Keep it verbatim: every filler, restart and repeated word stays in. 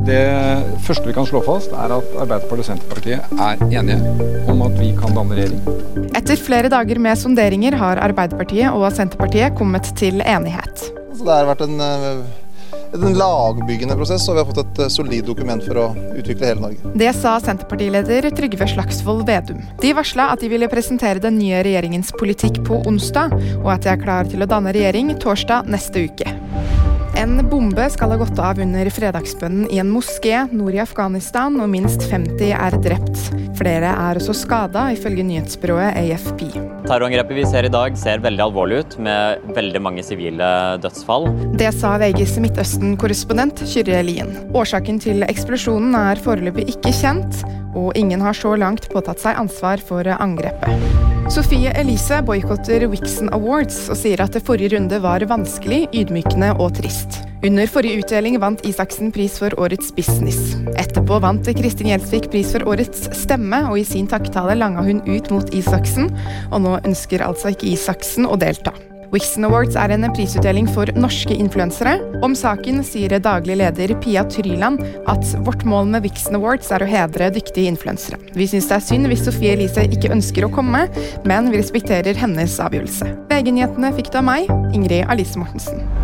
Det første vi kan slå fast er at Arbeiderpartiet og Senterpartiet er enige om at vi kan danne regjering. Etter flere dager med sonderinger har Arbeiderpartiet og Senterpartiet kommet til enighet. Det har vært en, en lagbyggende prosess, og vi har fått et solid dokument for å utvikle hele Norge. Det sa Senterpartileder Trygve Slagsvold Vedum. De varslet at de ville presentere den nye regjeringens politikk på onsdag, og at de er klar til å danne regjering torsdag neste uke. En bombe skal ha gått av under fredagsbønnen i en moské nord i Afghanistan, og minst femti er drept. Flere er også skadet, ifølge nyhetsbyrået A F P. Terrorangrepet vi ser i dag ser veldig alvorlig ut, med veldig mange sivile dødsfall. Det sa V G's Midtøsten-korrespondent Kyrre Lien. Årsaken til eksplosjonen er foreløpig ikke kjent, og ingen har så langt påtatt seg ansvar for angrepet. Sofie Elise boikotter Vixen Awards og sier at det forrige runde var vanskelig, ydmykende og trist. Under forrige utdeling vant Isaksen pris for årets business. Etterpå vant Kristin Gjelsvik pris for årets stemme, og i sin takketale langa hun ut mot Isaksen, og nå ønsker altså ikke Isaksen å delta. Vixen Awards er en prisutdeling for norske influensere. Om saken sier daglig leder Pia Tryland at vårt mål med Vixen Awards er å hedre dyktige influensere. Vi synes det er synd hvis Sofie Elise ikke ønsker å komme, men vi respekterer hennes avgjørelse. V G-nyhetene fikk du av meg, Ingrid Alice Mortensen.